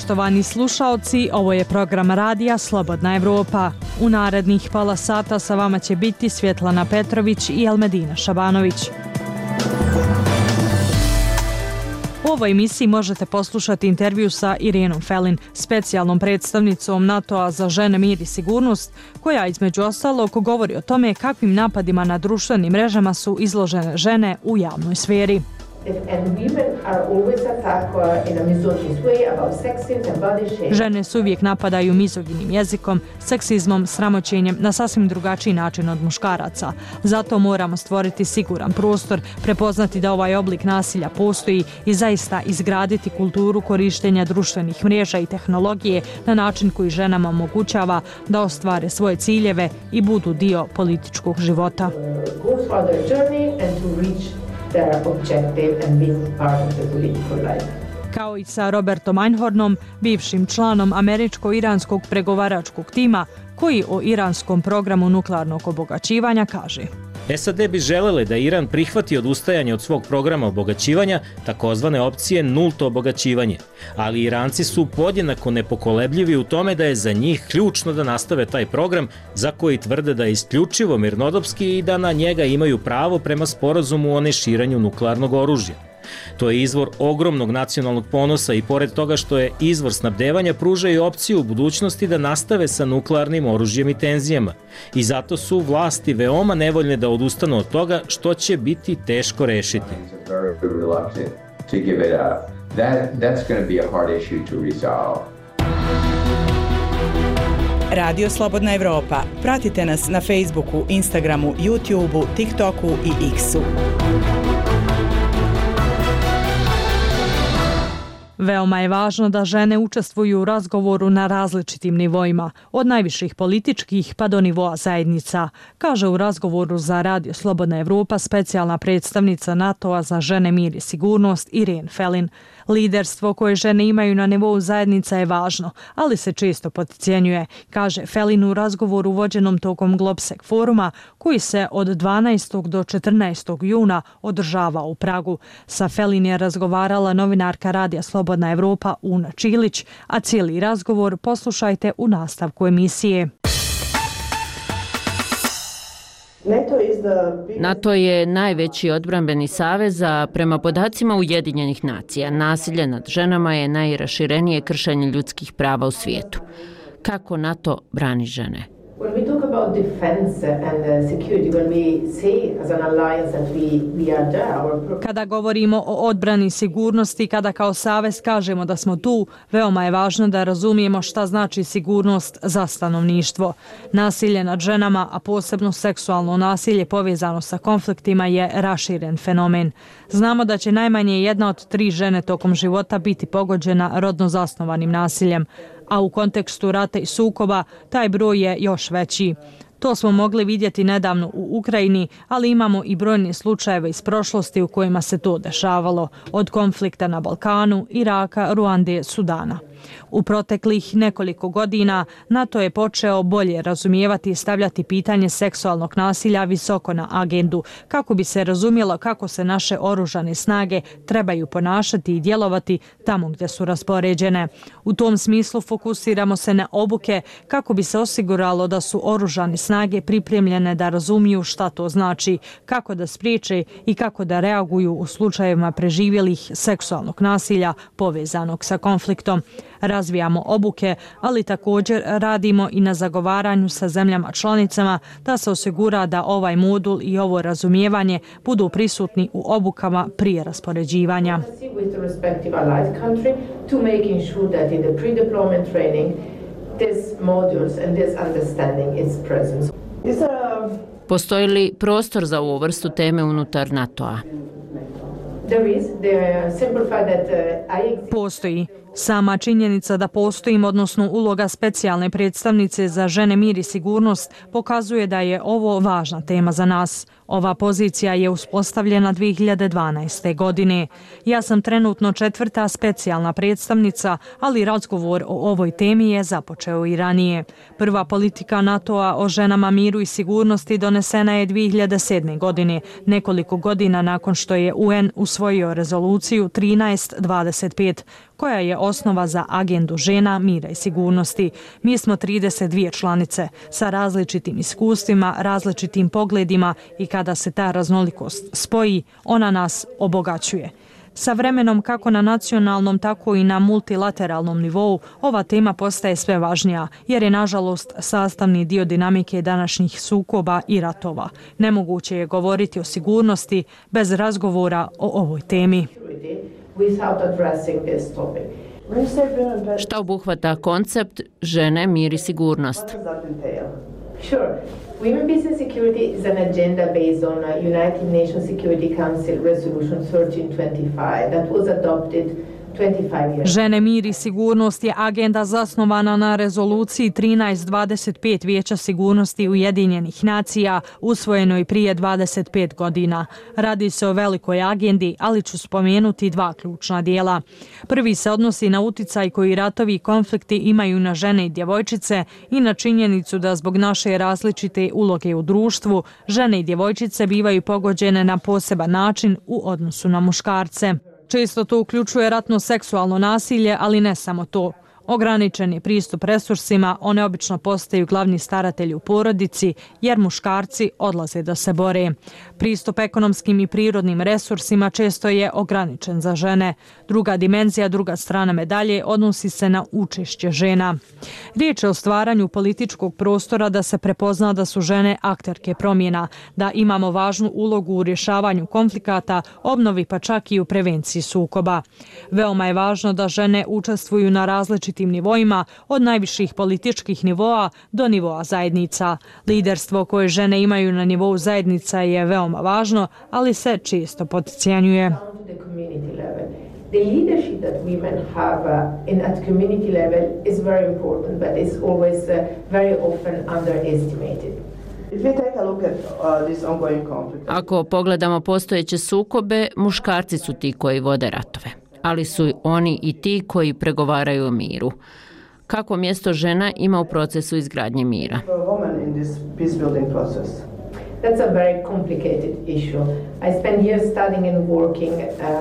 Poštovani slušaoci, ovo je program radija Slobodna Evropa. U narednih pola sata sa vama će biti Svjetlana Petrović i Elmedina Šabanović. U ovoj emisiji možete poslušati intervju sa Irenom Felin, specijalnom predstavnicom NATO-a za žene, mir i sigurnost, koja između ostalog govori o tome kakvim napadima na društvenim mrežama su izložene žene u javnoj sferi. Žene se uvijek napadaju mizoginim jezikom, seksizmom, sramoćenjem na sasvim drugačiji način od muškaraca. Zato moramo stvoriti siguran prostor, prepoznati da ovaj oblik nasilja postoji i zaista izgraditi kulturu korištenja društvenih mreža i tehnologije na način koji ženama omogućava da ostvare svoje ciljeve i budu dio političkog života. Kao i sa Robertom Einhornom, bivšim članom američko-iranskog pregovaračkog tima, koji o iranskom programu nuklearnog obogaćivanja kaže: SAD bi želele da Iran prihvati odustajanje od svog programa obogaćivanja, takozvane opcije nulto obogaćivanje, ali Iranci su podjednako nepokolebljivi u tome da je za njih ključno da nastave taj program za koji tvrde da je isključivo mirnodopski i da na njega imaju pravo prema sporazumu o neširanju nuklearnog oružja. To je izvor ogromnog nacionalnog ponosa i pored toga što je izvor snabdevanja, pruža i opciju u budućnosti da nastave sa nuklearnim oružjem i tenzijama. I zato su vlasti veoma nevoljne da odustanu od toga, što će biti teško rešiti. Radio Slobodna Evropa. Pratite nas na Facebooku, Instagramu, YouTubeu, TikToku i X-u. Veoma je važno da žene učestvuju u razgovoru na različitim nivoima, od najviših političkih pa do nivoa zajednica, kaže u razgovoru za Radio Slobodna Evropa specijalna predstavnica NATO-a za žene, mir i sigurnost Irene Felin. Liderstvo koje žene imaju na nivou zajednica je važno, ali se često potcijenjuje, kaže Felin u razgovoru vođenom tokom Globsec foruma, koji se od 12. do 14. juna održava u Pragu. Sa Felin je razgovarala novinarka Radija Slobodna Evropa Una Čilić, a cijeli razgovor poslušajte u nastavku emisije. NATO je najveći odbrambeni savez, a prema podacima Ujedinjenih nacija, nasilje nad ženama je najraširenije kršenje ljudskih prava u svijetu. Kako NATO brani žene? Kada govorimo o odbrani i sigurnosti, kada kao savez kažemo da smo tu, veoma je važno da razumijemo šta znači sigurnost za stanovništvo. Nasilje nad ženama, a posebno seksualno nasilje povezano sa konfliktima, je raširen fenomen. Znamo da će najmanje jedna od 3 žene tokom života biti pogođena rodno zasnovanim nasiljem, a u kontekstu rata i sukoba taj broj je još veći. To smo mogli vidjeti nedavno u Ukrajini, ali imamo i brojne slučajeve iz prošlosti u kojima se to dešavalo, od konflikta na Balkanu, Iraka, Ruande, Sudana. U proteklih nekoliko godina NATO je počeo bolje razumijevati i stavljati pitanje seksualnog nasilja visoko na agendu, kako bi se razumjelo kako se naše oružane snage trebaju ponašati i djelovati tamo gdje su raspoređene. U tom smislu fokusiramo se na obuke kako bi se osiguralo da su oružane snage pripremljene da razumiju šta to znači, kako da spriječe i kako da reaguju u slučajevima preživjelih seksualnog nasilja povezanog sa konfliktom. Razvijamo obuke, ali također radimo i na zagovaranju sa zemljama članicama da se osigura da ovaj modul i ovo razumijevanje budu prisutni u obukama prije raspoređivanja. Postoji li prostor za ovu vrstu teme unutar NATO-a? Postoji. Sama činjenica da postojim, odnosno uloga specijalne predstavnice za žene, mir i sigurnost, pokazuje da je ovo važna tema za nas. Ova pozicija je uspostavljena 2012. godine. Ja sam trenutno 4. specijalna predstavnica, ali razgovor o ovoj temi je započeo i ranije. Prva politika NATO-a o ženama, miru i sigurnosti donesena je 2007. godine, nekoliko godina nakon što je UN usvojio rezoluciju 1325, koja je osnova za agendu žena, mira i sigurnosti. Mi smo 32 članice sa različitim iskustvima, različitim pogledima i kada se ta raznolikost spoji, ona nas obogaćuje. Sa vremenom, kako na nacionalnom, tako i na multilateralnom nivou, ova tema postaje sve važnija, jer je, nažalost, sastavni dio dinamike današnjih sukoba i ratova. Nemoguće je govoriti o sigurnosti bez razgovora o ovoj temi. Šta obuhvata koncept žene, mir i sigurnost? Sure. Women, peace and security is an agenda based on United Nations Security Council Resolution 1325 that was adopted 25 years. Žene, mir i sigurnost je agenda zasnovana na rezoluciji 1325 Vijeća sigurnosti Ujedinjenih nacija, usvojenoj prije 25 godina. Radi se o velikoj agendi, ali ću spomenuti dva ključna dijela. Prvi se odnosi na uticaj koji ratovi i konflikti imaju na žene i djevojčice i na činjenicu da zbog naše različite uloge u društvu, žene i djevojčice bivaju pogođene na poseban način u odnosu na muškarce. Često to uključuje ratno seksualno nasilje, ali ne samo to. Ograničen je pristup resursima, one obično postaju glavni staratelji u porodici, jer muškarci odlaze da se bore. Pristup ekonomskim i prirodnim resursima često je ograničen za žene. Druga dimenzija, druga strana medalje, odnosi se na učešće žena. Riječ je o stvaranju političkog prostora da se prepozna da su žene akterke promjena, da imamo važnu ulogu u rješavanju konflikata, obnovi pa čak i u prevenciji sukoba. Veoma je važno da žene učestvuju na različitim nivoima, od najviših političkih nivoa do nivoa zajednica. Liderstvo koje žene imaju na nivou zajednica je veoma važno, ali se često potcijenjuje. The leadership that women have at community level is very important, but is always very often underestimated. Ako pogledamo postojeće sukobe, muškarci su ti koji vode ratove, ali su oni i ti koji pregovaraju o miru. Kako mjesto žena ima u procesu izgradnje mira? That's a very complicated issue. I spent years studying and working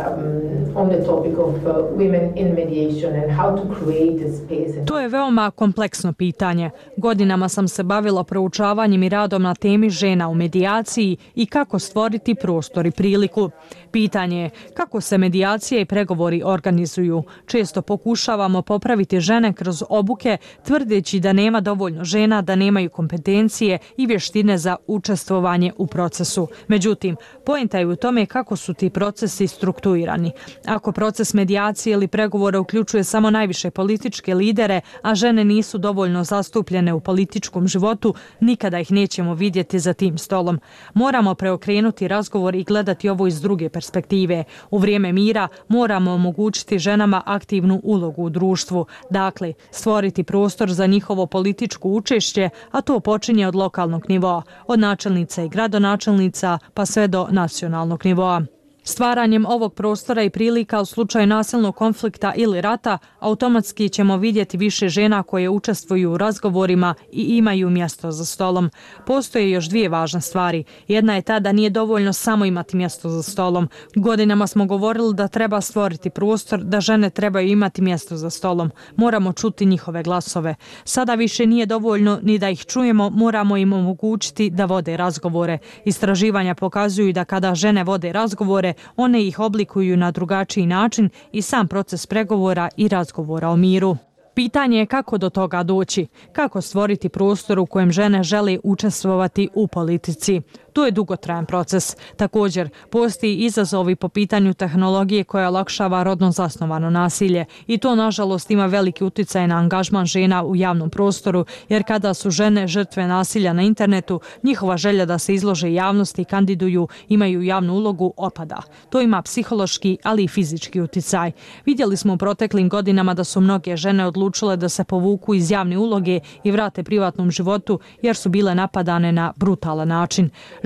on the topic of women in mediation and how to create a space. To je veoma kompleksno pitanje. Godinama sam se bavila proučavanjem i radom na temi žena u medijaciji i kako stvoriti prostor i priliku. Pitanje je kako se medijacije i pregovori organizuju. Često pokušavamo popraviti žene kroz obuke, tvrdeći da nema dovoljno žena, da nemaju kompetencije i vještine za učestvovanje u procesu. Međutim, poenta je u tome kako su ti procesi strukturirani. Ako proces medijacije ili pregovora uključuje samo najviše političke lidere, a žene nisu dovoljno zastupljene u političkom životu, nikada ih nećemo vidjeti za tim stolom. Moramo preokrenuti razgovor i gledati ovo iz druge perspektive. U vrijeme mira moramo omogućiti ženama aktivnu ulogu u društvu. Dakle, stvoriti prostor za njihovo političko učešće, a to počinje od lokalnog nivoa, od načelnica i gradonačelnica pa sve do nacionalnog nivoa. Stvaranjem ovog prostora i prilika u slučaju nasilnog konflikta ili rata, automatski ćemo vidjeti više žena koje učestvuju u razgovorima i imaju mjesto za stolom. Postoje još dvije važne stvari. Jedna je ta da nije dovoljno samo imati mjesto za stolom. Godinama smo govorili da treba stvoriti prostor, da žene trebaju imati mjesto za stolom. Moramo čuti njihove glasove. Sada više nije dovoljno ni da ih čujemo, moramo im omogućiti da vode razgovore. Istraživanja pokazuju da kada žene vode razgovore, one ih oblikuju na drugačiji način i sam proces pregovora i razgovora o miru. Pitanje je kako do toga doći, kako stvoriti prostor u kojem žene žele učestvovati u politici. To je dugotrajan proces. Također, postoji izazovi po pitanju tehnologije koja olakšava rodno zasnovano nasilje i to, nažalost, ima veliki utjecaj na angažman žena u javnom prostoru, jer kada su žene žrtve nasilja na internetu, njihova želja da se izlože javnosti i kandiduju, imaju javnu ulogu, opada. To ima psihološki, ali i fizički utjecaj. Vidjeli smo u proteklim godinama da su mnoge žene odlučile da se povuku iz javne uloge i vrate privatnom životu jer su bile napadane na brutalan način.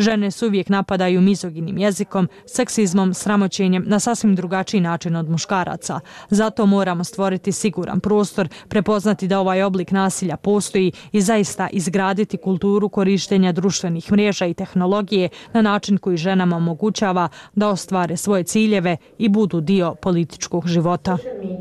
Žene se uvijek napadaju mizoginim jezikom, seksizmom, sramoćenjem na sasvim drugačiji način od muškaraca. Zato moramo stvoriti siguran prostor, prepoznati da ovaj oblik nasilja postoji i zaista izgraditi kulturu korištenja društvenih mreža i tehnologije na način koji ženama omogućava da ostvare svoje ciljeve i budu dio političkog života.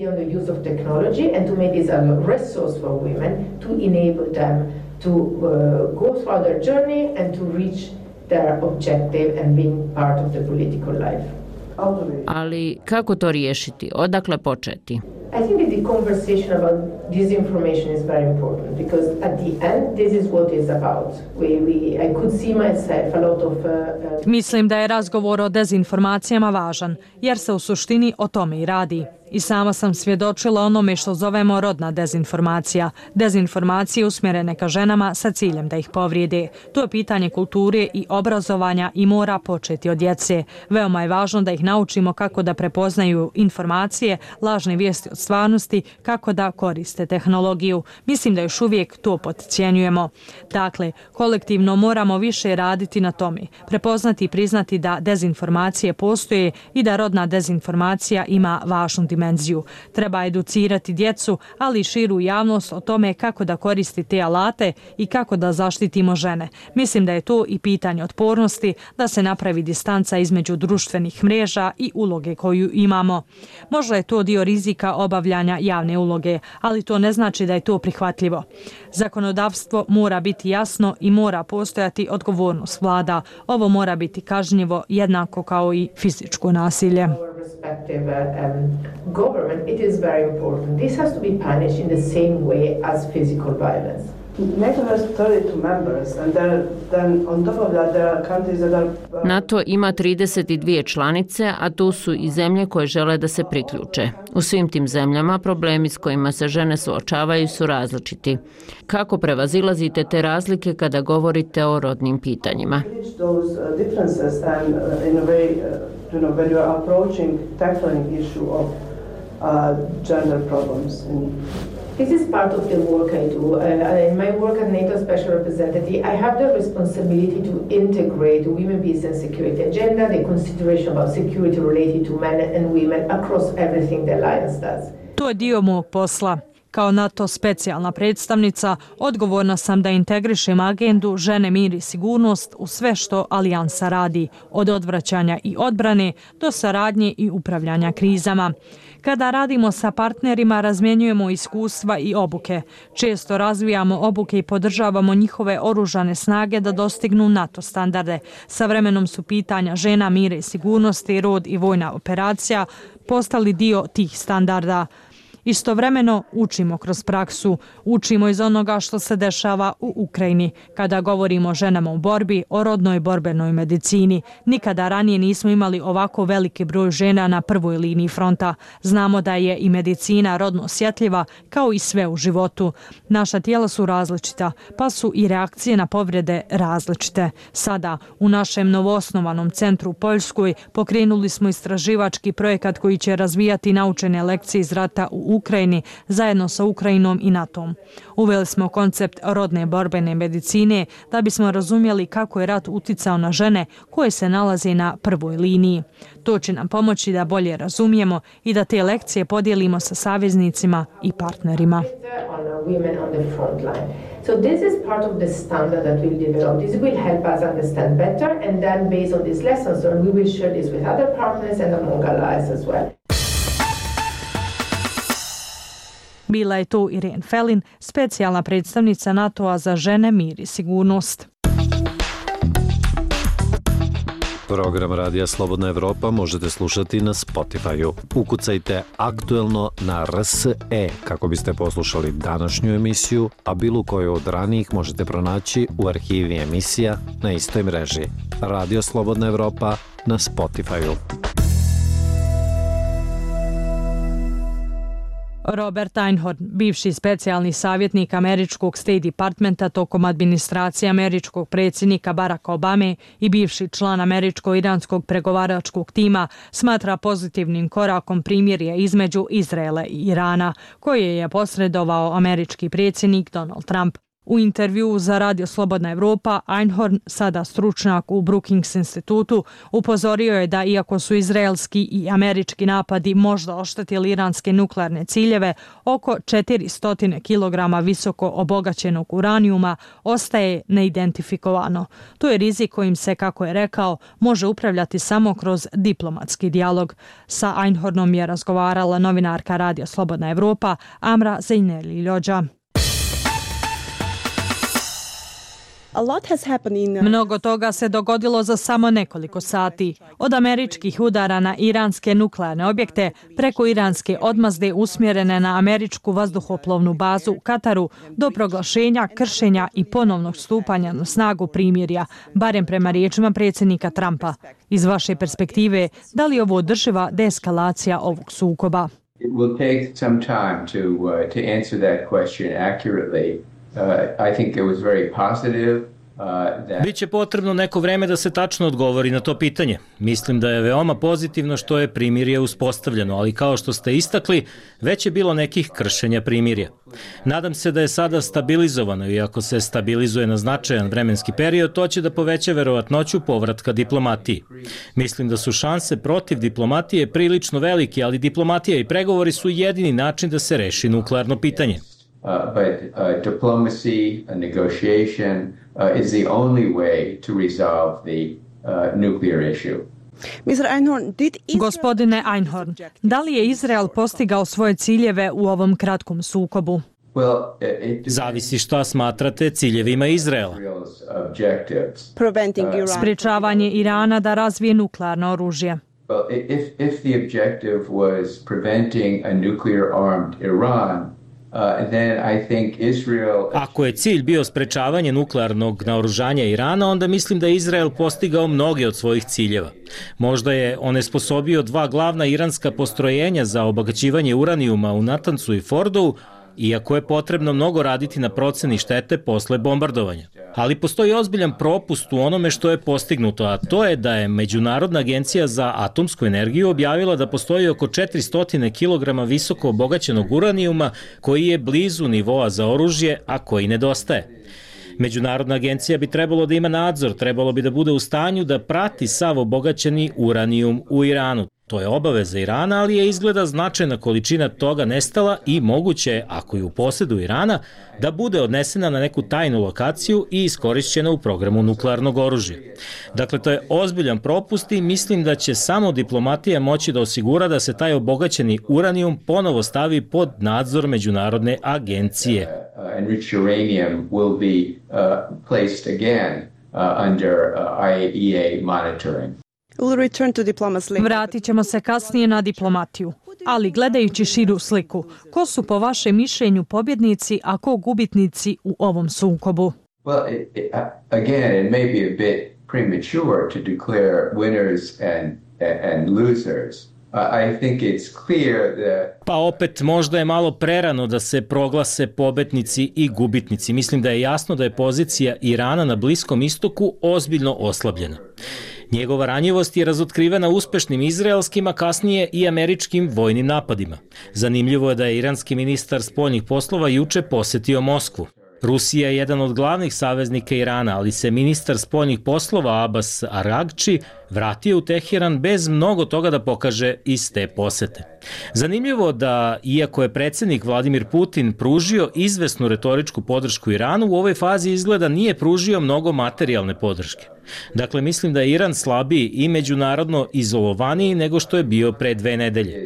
To go through their journey and to reach their objective and being part of the political life. Ali kako to riješiti? Odakle početi? I think that the conversation about disinformation is very important because at the end this is what it's about. I could see myself a lot of Mislim da je razgovor o dezinformacijama važan, jer se u suštini o tome i radi. I sama sam svjedočila onome što zovemo rodna dezinformacija. Dezinformacije usmjerene ka ženama sa ciljem da ih povrijede. To je pitanje kulture i obrazovanja i mora početi od djece. Veoma je važno da ih naučimo kako da prepoznaju informacije, lažne vijesti od stvarnosti, kako da koriste tehnologiju. Mislim da još uvijek to potcijenjujemo. Dakle, kolektivno moramo više raditi na tome. Prepoznati i priznati da dezinformacije postoje i da rodna dezinformacija ima važnu dimenziju. Treba educirati djecu, ali i širu javnost o tome kako da koristi te alate i kako da zaštitimo žene. Mislim da je to i pitanje otpornosti, da se napravi distanca između društvenih mreža i uloge koju imamo. Možda je to dio rizika obavljanja javne uloge, ali to ne znači da je to prihvatljivo. Zakonodavstvo mora biti jasno i mora postojati odgovornost vlada. Ovo mora biti kažnjivo jednako kao i fizičko nasilje. Government, it is very important. This has to be punished in the same way as physical violence. NATO has 32 members and then on top of that there are countries that are NATO ima 32 članice, a tu su i zemlje koje žele da se priključe. U svim tim zemljama problemi s kojima se žene suočavaju su različiti. Kako prevazilazite te razlike kada govorite o rodnim pitanjima? When you are approaching tackling issue of gender problems. This is part of the work I do. In my work as NATO Special Representative, I have the responsibility to integrate the women, peace and security agenda, the consideration about security related to men and women across everything the Alliance does. To je dio mog posla. Kao NATO specijalna predstavnica, odgovorna sam da integrišem agendu žene, mir i sigurnost u sve što Alijansa radi, od odvraćanja i odbrane do saradnje i upravljanja krizama. Kada radimo sa partnerima, razmjenjujemo iskustva i obuke. Često razvijamo obuke i podržavamo njihove oružane snage da dostignu NATO standarde. Sa vremenom su pitanja žena, mira i sigurnosti, rod i vojna operacija postali dio tih standarda. Istovremeno učimo kroz praksu, učimo iz onoga što se dešava u Ukrajini. Kada govorimo o ženama u borbi, o rodnoj borbenoj medicini, nikada ranije nismo imali ovako veliki broj žena na prvoj liniji fronta. Znamo da je i medicina rodno osjetljiva kao i sve u životu. Naša tijela su različita, pa su i reakcije na povrede različite. Sada, u našem novoosnovanom centru u Poljskoj, pokrenuli smo istraživački projekat koji će razvijati naučene lekcije iz rata u Ukrajini zajedno sa Ukrajinom i NATO-om. Uveli smo koncept rodne borbene medicine da bismo razumjeli kako je rat uticao na žene koje se nalaze na prvoj liniji. To će nam pomoći da bolje razumijemo i da te lekcije podijelimo sa saveznicima i partnerima. So this is part of the standard that we'll develop. This will help us understand better and then based on these lessons we will share this with other partners and among allies as well. Bila je to Irene Felin, specijalna predstavnica NATO-a za žene, mir i sigurnost. Program Radija Slobodna Evropa možete slušati na Spotify-u. Ukucajte aktuelno na RSE kako biste poslušali današnju emisiju, a bilo koju od ranijih možete pronaći u arhivi emisija na istoj mreži. Radio Slobodna Evropa na Spotify-u. Robert Einhorn, bivši specijalni savjetnik američkog State Departmenta tokom administracije američkog predsjednika Baracka Obame i bivši član američko-iranskog pregovaračkog tima, smatra pozitivnim korakom primirje između Izraela i Irana, koje je posredovao američki predsjednik Donald Trump. U intervjuu za Radio Slobodna Evropa, Einhorn, sada stručnjak u Brookings institutu, upozorio je da iako su izraelski i američki napadi možda oštetili iranske nuklearne ciljeve, oko 400 kg visoko obogaćenog uranijuma ostaje neidentifikovano. To je rizik kojim se, kako je rekao, može upravljati samo kroz diplomatski dijalog. Sa Einhornom je razgovarala novinarka Radio Slobodna Evropa Amra Zejneli-Ljođa. Mnogo toga se dogodilo za samo nekoliko sati. Od američkih udara na iranske nuklearne objekte preko iranske odmazde usmjerene na američku vazduhoplovnu bazu u Kataru do proglašenja, kršenja i ponovnog stupanja na snagu primirja, barem prema riječima predsjednika Trumpa. Iz vaše perspektive, da li je ovo održiva deeskalacija ovog sukoba? It will take some time to answer that question accurately. I think it was very positive. Biće potrebno neko vreme da se tačno odgovori na to pitanje. Mislim da je veoma pozitivno što je primirje uspostavljeno, ali kao što ste istakli, već je bilo nekih kršenja primirja. Nadam se da je sada stabilizovano i ako se stabilizuje na značajan vremenski period, to će da poveća verovatnoću povratka diplomatiji. Mislim da su šanse protiv diplomatije prilično velike, ali diplomatija i pregovori su jedini način da se reši nuklearno pitanje. But diplomacy, negotiation is the only way to resolve the nuclear issue. Gospodine Einhorn, da li je Izrael postigao svoje ciljeve u ovom kratkom sukobu? Zavisi šta smatrate ciljevima Izraela. Sprečavanje Irana da razvije nuklearno oružje. If the objective was preventing a nuclear-armed Iran, Ako je cilj bio sprečavanje nuklearnog naoružanja Irana, onda mislim da je Izrael postigao mnoge od svojih ciljeva. Možda je onesposobio 2 glavna iranska postrojenja za obogaćivanje uranijuma u Natancu i Fordovu, iako je potrebno mnogo raditi na proceni štete posle bombardovanja. Ali postoji ozbiljan propust u onome što je postignuto, a to je da je Međunarodna agencija za atomsku energiju objavila da postoji oko 400 kg visoko obogaćenog uranijuma koji je blizu nivoa za oružje, a koji nedostaje. Međunarodna agencija bi trebalo da ima nadzor, trebalo bi da bude u stanju da prati sav obogaćeni uranijum u Iranu. To je obaveza Irana, ali je izgleda značajna količina toga nestala i moguće je, ako je u posedu Irana, da bude odnesena na neku tajnu lokaciju i iskorišćena u programu nuklearnog oružja. Dakle, to je ozbiljan propust i mislim da će samo diplomatija moći da osigura da se taj obogaćeni uranijum ponovo stavi pod nadzor Međunarodne agencije. Enriched uranium will be placed again under IAEA monitoring. Vratit ćemo se kasnije na diplomatiju, ali gledajući širu sliku, ko su po vašem mišljenju pobjednici, a ko gubitnici u ovom sukobu? Well, again, it may be a bit premature to declare winners and losers. I think it's clear that... Pa opet, možda je malo prerano da se proglase pobednici i gubitnici. Mislim da je jasno da je pozicija Irana na Bliskom istoku ozbiljno oslabljena. Njegova ranjivost je razotkrivena uspešnim izraelskim, a kasnije i američkim vojnim napadima. Zanimljivo je da je iranski ministar spoljnih poslova juče posetio Moskvu. Rusija je jedan od glavnih saveznika Irana, ali se ministar spoljnih poslova Abbas Aragči vratio u Teheran bez mnogo toga da pokaže iz te posete. Zanimljivo da, iako je predsjednik Vladimir Putin pružio izvesnu retoričku podršku Iranu, u ovoj fazi izgleda nije pružio mnogo materijalne podrške. Dakle, mislim da je Iran slabiji i međunarodno izolovaniji nego što je bio pre 2 nedelje.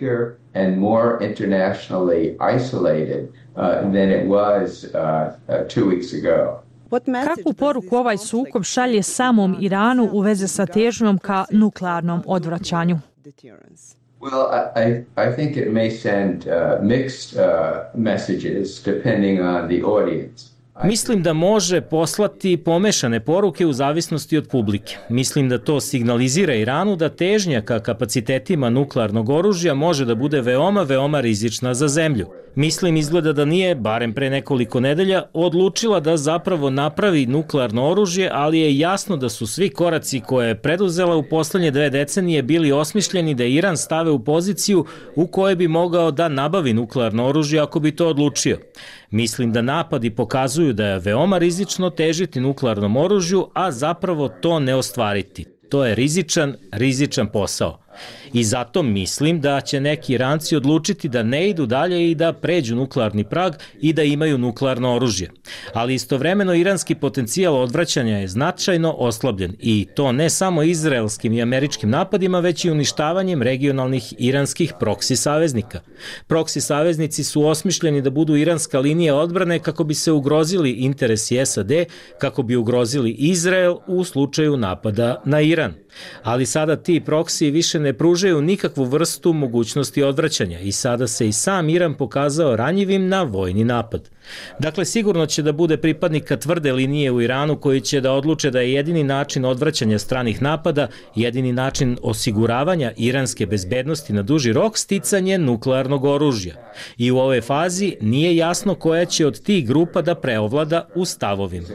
Kakvu poruku ovaj sukob šalje samom Iranu u vezi sa težnjom ka nuklearnom odvraćanju? Well, I think it may send mixed messages depending on the audience. Mislim da može poslati pomešane poruke u zavisnosti od publike. Mislim da to signalizira Iranu da težnja ka kapacitetima nuklearnog oružja može da bude veoma rizična za zemlju. Mislim, izgleda da nije, barem pre nekoliko nedelja, odlučila da zapravo napravi nuklearno oružje, ali je jasno da su svi koraci koje je preduzela u poslednje 2 decenije bili osmišljeni da Iran stave u poziciju u kojoj bi mogao da nabavi nuklearno oružje ako bi to odlučio. Mislim da napadi pokazuju ukazuju da je veoma rizično težiti nuklearnom oružju, a zapravo to ne ostvariti. To je rizičan posao. I zato mislim da će neki Iranci odlučiti da ne idu dalje i da pređu nuklearni prag i da imaju nuklearno oružje. Ali istovremeno iranski potencijal odvraćanja je značajno oslabljen i to ne samo izraelskim i američkim napadima, već i uništavanjem regionalnih iranskih proksi saveznika. Proksi saveznici su osmišljeni da budu iranska linija odbrane kako bi se ugrozili interesi SAD, kako bi ugrozili Izrael u slučaju napada na Iran. Ali sada ti proksi više ne pružaju nikakvu vrstu mogućnosti odvraćanja i sada se i sam Iran pokazao ranjivim na vojni napad. Dakle, sigurno će da bude pripadnika tvrde linije u Iranu koji će da odluče da je jedini način odvraćanja stranih napada, jedini način osiguravanja iranske bezbednosti na duži rok sticanje nuklearnog oružja. I u ovoj fazi nije jasno koja će od tih grupa da preovlada u stavovima.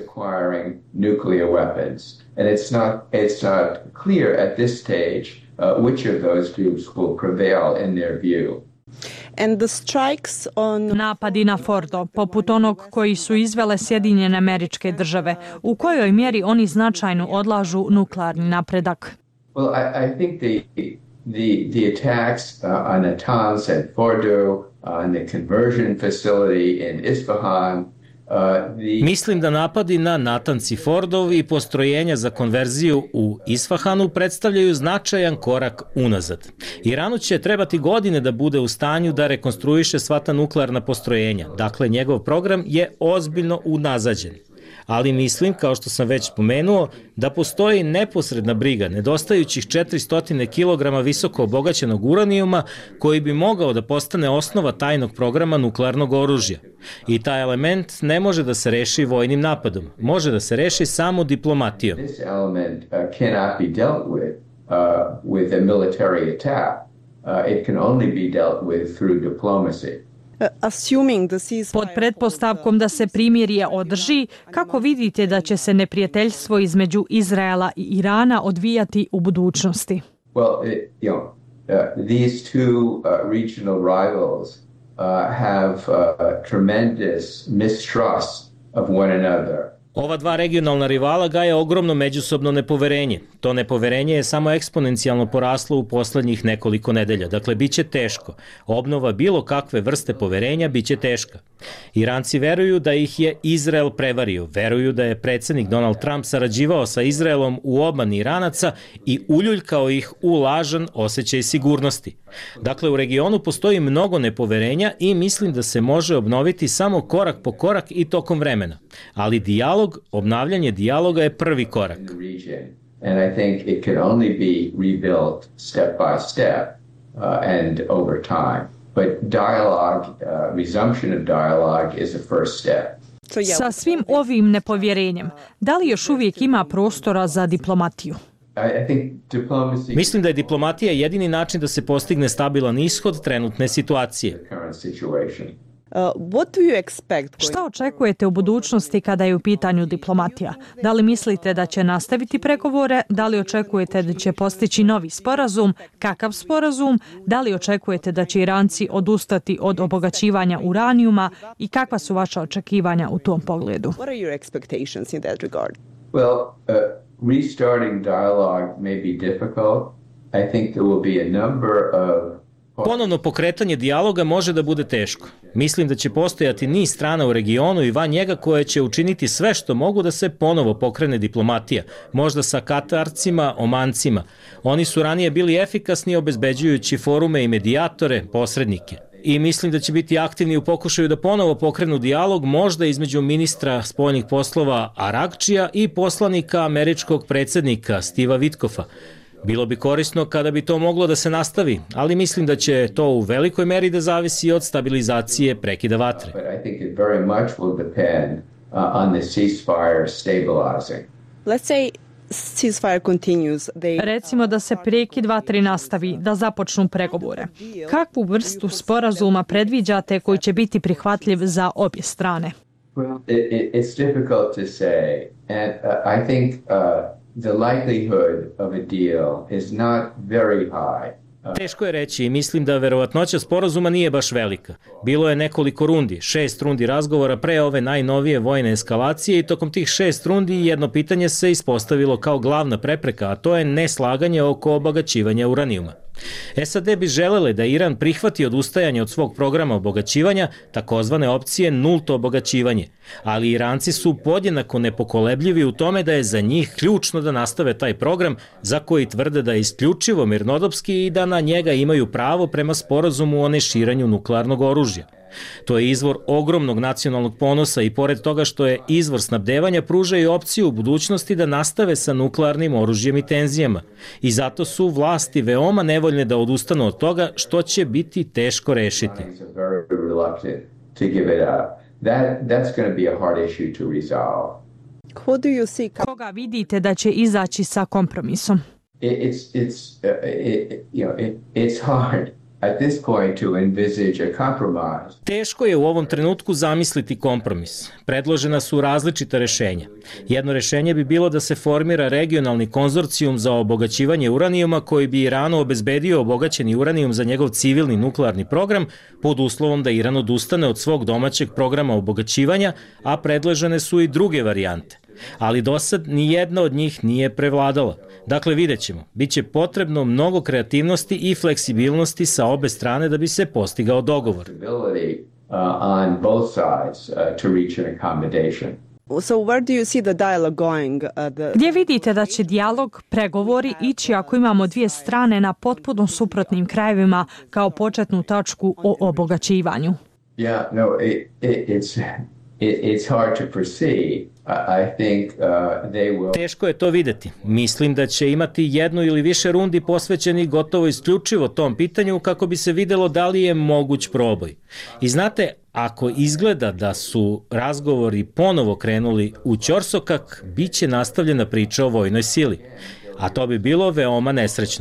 And it's not clear at this stage which of those groups will prevail in their view. And the strikes on... Napadi na Fordo, poput onog koji su izvele Sjedinjene Američke Države, u kojoj mjeri oni značajno odlažu nuklearni napredak? Well, I think the attacks on Natanz and Fordo, on the conversion facility in Isfahan, Mislim da napadi na Natanz i Fordov i postrojenja za konverziju u Isfahanu predstavljaju značajan korak unazad. Iranu će trebati godine da bude u stanju da rekonstruiše sva ta nuklearna postrojenja. Dakle, njegov program je ozbiljno unazađen. Ali mislim, kao što sam već pomenuo, da postoji neposredna briga nedostajućih 400 kg visoko obogaćenog uranijuma koji bi mogao da postane osnova tajnog programa nuklearnog oružja. I taj element ne može da se reši vojnim napadom, može da se reši samo diplomatijom. This element cannot be dealt with a military attack. It can only be dealt with through diplomacy. Pod pretpostavkom da se primirje održi, kako vidite da će se neprijateljstvo između Izraela i Irana odvijati u budućnosti? Well, these two regional rivals have tremendous mistrust of one another. Ova dva regionalna rivala gaje ogromno međusobno nepoverenje. To nepoverenje je samo eksponencijalno poraslo u poslednjih nekoliko nedelja. Dakle, bit će teško. Obnova bilo kakve vrste poverenja bit će teška. Iranci veruju da ih je Izrael prevario. Veruju da je predsjednik Donald Trump sarađivao sa Izraelom u obmani Iranaca i uljuljkao ih u lažan osjećaj sigurnosti. Dakle, u regionu postoji mnogo nepoverenja i mislim da se može obnoviti samo korak po korak i tokom vremena. Ali obnavljanje dijaloga je prvi korak. And I think it can only be rebuilt step by step and over time. But dialogue, resumption of dialogue is a first step. Sa svim ovim nepovjerenjem, da li još uvijek ima prostora za diplomatiju? Mislim da je diplomatija jedini način da se postigne stabilan ishod trenutne situacije. Šta očekujete u budućnosti kada je u pitanju diplomatija? Da li mislite da će nastaviti pregovore? Da li očekujete da će postići novi sporazum? Kakav sporazum? Da li očekujete da će Iranci odustati od obogaćivanja uranijuma? I kakva su vaša očekivanja u tom pogledu? Well, restarting dialogue may be difficult. I think there will be a number of Ponovno pokretanje dijaloga može da bude teško. Mislim da će postojati niz strana u regionu i van njega koje će učiniti sve što mogu da se ponovo pokrene diplomatija, možda sa Katarcima, Omancima. Oni su ranije bili efikasni obezbeđujući forume i medijatore, posrednike. I mislim da će biti aktivni u pokušaju da ponovo pokrenu dijalog, možda između ministra spoljnih poslova Aragčija i poslanika američkog predsjednika Steva Witkofa. Bilo bi korisno kada bi to moglo da se nastavi, ali mislim da će to u velikoj meri da zavisi od stabilizacije prekida vatre. Recimo da se prekid vatre nastavi, da započnu pregovore. Kakvu vrstu sporazuma predviđate koji će biti prihvatljiv za obje strane? It's difficult to say, and I think the likelihood of a deal is not very high. Teško je reći i mislim da verovatnoća sporazuma nije baš velika. Bilo je nekoliko rundi, 6 rundi razgovora pre ove najnovije vojne eskalacije i tokom tih 6 rundi jedno pitanje se ispostavilo kao glavna prepreka, a to je neslaganje oko obogaćivanja uranijuma. SAD bi želele da Iran prihvati odustajanje od svog programa obogaćivanja, takozvane opcije nulto obogaćivanje, ali Iranci su podjednako nepokolebljivi u tome da je za njih ključno da nastave taj program za koji tvrde da je isključivo mirnodopski i da na njega imaju pravo prema sporazumu o neširanju nuklearnog oružja. To je izvor ogromnog nacionalnog ponosa i pored toga što je izvor snabdevanja pruža i opciju u budućnosti da nastave sa nuklearnim oružjem i tenzijama. I zato su vlasti veoma nevoljne da odustanu od toga što će biti teško rešiti. Koga vidite da će izaći sa kompromisom? It's hard. At this point to envisage a compromise. Teško je u ovom trenutku zamisliti kompromis. Predložena su različita rešenja. Jedno rešenje bi bilo da se formira regionalni konzorcijum za obogaćivanje uranijuma koji bi Iranu obezbedio obogaćeni uranijum za njegov civilni nuklearni program pod uslovom da Iran odustane od svog domaćeg programa obogaćivanja, a predložene su i druge varijante. Ali do sad ni jedna od njih nije prevladala. Dakle, vidjet ćemo. Biće potrebno mnogo kreativnosti i fleksibilnosti sa obe strane da bi se postigao dogovor. So where do you see the dialogue going? Gdje vidite da će dijalog, pregovori ići ako imamo dvije strane na potpuno suprotnim krajevima kao početnu tačku o obogaćivanju? Yeah, no, it's hard to foresee. I think they will... Teško je to videti. Mislim da će imati jednu ili više rundi posvećeni gotovo isključivo tom pitanju kako bi se videlo da li je moguć proboj. I znate, ako izgleda da su razgovori ponovo krenuli u ćorsokak, bit će nastavljena priča o vojnoj sili. A to bi bilo veoma nesrećno.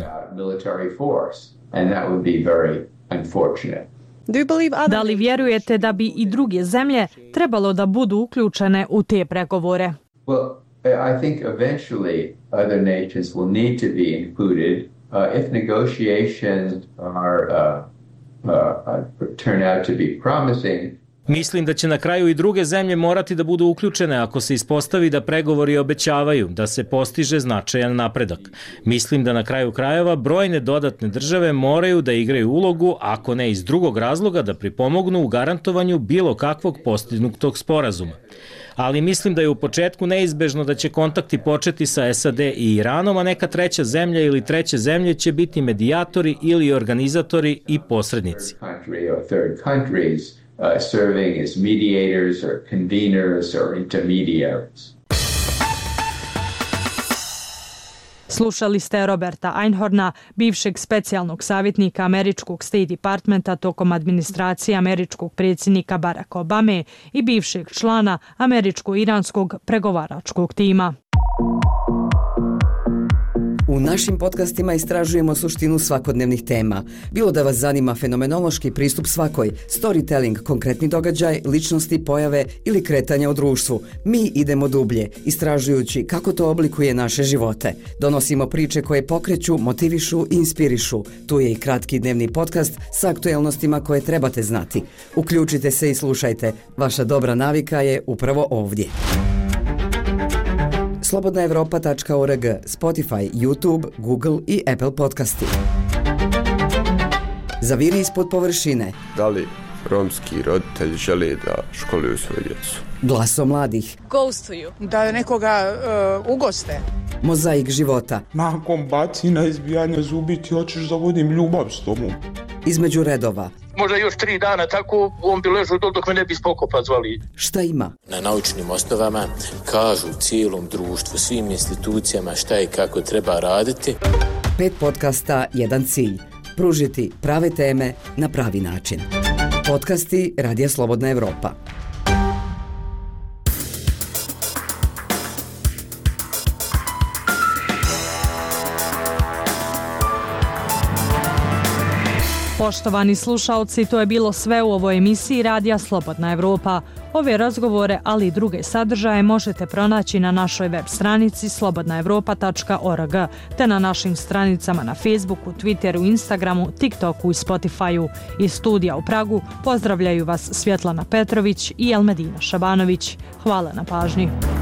Da li vjerujete da bi i druge zemlje trebalo da budu uključene u te pregovore? Well, I think eventually other nations will need to be included if negotiations turn out to be promising. Mislim da će na kraju i druge zemlje morati da budu uključene ako se ispostavi da pregovori obećavaju, da se postiže značajan napredak. Mislim da na kraju krajeva brojne dodatne države moraju da igraju ulogu, ako ne iz drugog razloga, da pripomognu u garantovanju bilo kakvog postignutog sporazuma. Ali mislim da je u početku neizbežno da će kontakti početi sa SAD i Iranom, a neka treća zemlja ili treće zemlje će biti medijatori ili organizatori i posrednici. Serving as mediators or conveners or intermediaries. Slušali ste Roberta Einhorna, bivšeg specijalnog savjetnika američkog State Departmenta tokom administracije američkog predsjednika Baracka Obame i bivšeg člana američko-iranskog pregovaračkog tima. U našim podcastima istražujemo suštinu svakodnevnih tema. Bilo da vas zanima fenomenološki pristup svakoj, storytelling, konkretni događaj, ličnosti, pojave ili kretanja u društvu. Mi idemo dublje, istražujući kako to oblikuje naše živote. Donosimo priče koje pokreću, motivišu i inspirišu. Tu je i kratki dnevni podcast sa aktuelnostima koje trebate znati. Uključite se i slušajte. Vaša dobra navika je upravo ovdje. slobodnaevropa.org, Spotify, YouTube, Google i Apple podcasti. Zaviri ispod površine. Da li romski roditelji žele da školuju svoju djecu? Glaso mladih. Ghostuju. Da nekoga ugoste. Mozaik života. Nakon bacina izbijanja zubi ti hoćeš da vodim ljubav s tobom. Između redova. Možda još 3 dana tako on bi ležao dok me ne bi spokopa zvali. Šta ima? Na naučnim osnovama kažu cijelom društvu, svim institucijama šta i kako treba raditi. 5 podcasta, jedan cilj. Pružiti prave teme na pravi način. Podcasti Radija Slobodna Evropa. Poštovani slušaoci, to je bilo sve u ovoj emisiji Radija Slobodna Evropa. Ove razgovore, ali i druge sadržaje možete pronaći na našoj web stranici slobodnaevropa.org te na našim stranicama na Facebooku, Twitteru, Instagramu, TikToku i Spotifyu. Iz studija u Pragu pozdravljaju vas Svjetlana Petrović i Elmedina Šabanović. Hvala na pažnji.